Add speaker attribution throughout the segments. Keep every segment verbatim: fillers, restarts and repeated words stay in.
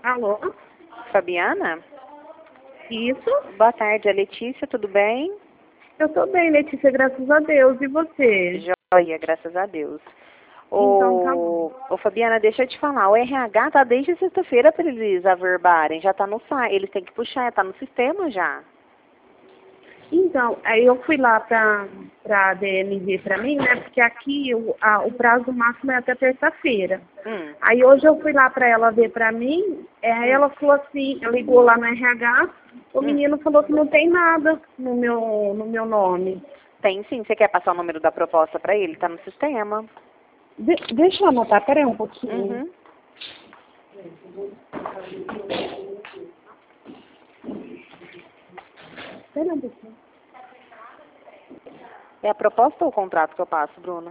Speaker 1: Alô?
Speaker 2: Fabiana?
Speaker 1: Isso?
Speaker 2: Boa tarde, é Letícia, tudo bem?
Speaker 1: Eu tô bem, Letícia, graças a Deus. E você?
Speaker 2: Joia, graças a Deus.
Speaker 1: Então tá
Speaker 2: Ô,
Speaker 1: bom.
Speaker 2: ô Fabiana, deixa eu te falar, o R H tá desde sexta-feira para eles averbarem, já tá no site, eles têm que puxar, tá no sistema já.
Speaker 1: Então, aí eu fui lá pra, pra D N V pra mim, né? Porque aqui o, a- o prazo máximo é até terça-feira.
Speaker 2: Hum,
Speaker 1: Aí hoje eu fui lá pra ela ver pra mim, é, aí ela falou assim, ligou lá no R H, o
Speaker 2: hum.
Speaker 1: menino falou que não tem nada no meu, no meu nome.
Speaker 2: Tem sim, você quer passar o número da proposta para ele? Tá no sistema.
Speaker 1: De- deixa eu anotar, peraí um pouquinho.
Speaker 2: Uhum.
Speaker 1: Peraí um pouquinho.
Speaker 2: É a proposta ou o contrato que eu passo, Bruno?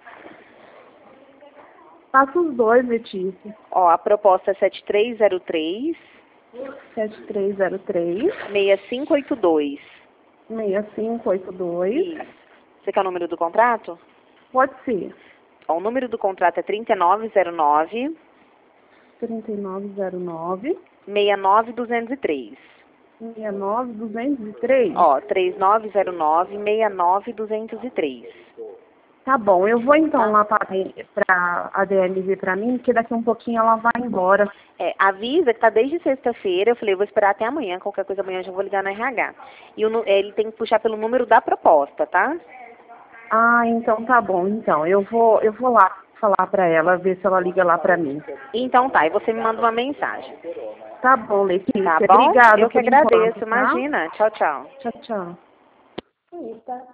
Speaker 1: Passa os dois, Letícia.
Speaker 2: Ó, a proposta é sete três zero três,
Speaker 1: sete três zero três,
Speaker 2: seis cinco oito dois.
Speaker 1: seis cinco oito dois.
Speaker 2: Isso. Você quer o número do contrato?
Speaker 1: Pode ser.
Speaker 2: Ó, o número do contrato é trinta e nove zero nove,
Speaker 1: trinta e nove zero nove,
Speaker 2: seis nove duzentos e três.
Speaker 1: seis nove duzentos e três.
Speaker 2: Ó, trinta e nove zero nove, seis nove duzentos e três.
Speaker 1: Tá bom, eu vou então
Speaker 2: Tá.
Speaker 1: lá para a D L V para mim, porque daqui um pouquinho ela vai embora.
Speaker 2: É, avisa que tá desde sexta-feira, eu falei, eu vou esperar até amanhã, qualquer coisa amanhã eu já vou ligar no R H. E o nu- ele tem que puxar pelo número da proposta, tá?
Speaker 1: Ah, então tá bom. Então, eu vou, eu vou lá falar para ela, ver se ela liga lá para mim.
Speaker 2: Então tá, e você me manda uma mensagem.
Speaker 1: Tá bom, Letícia.
Speaker 2: Tá bom?
Speaker 1: Obrigada
Speaker 2: Eu que
Speaker 1: por enquanto,
Speaker 2: agradeço,
Speaker 1: tá?
Speaker 2: imagina. Tchau, tchau.
Speaker 1: Tchau, tchau.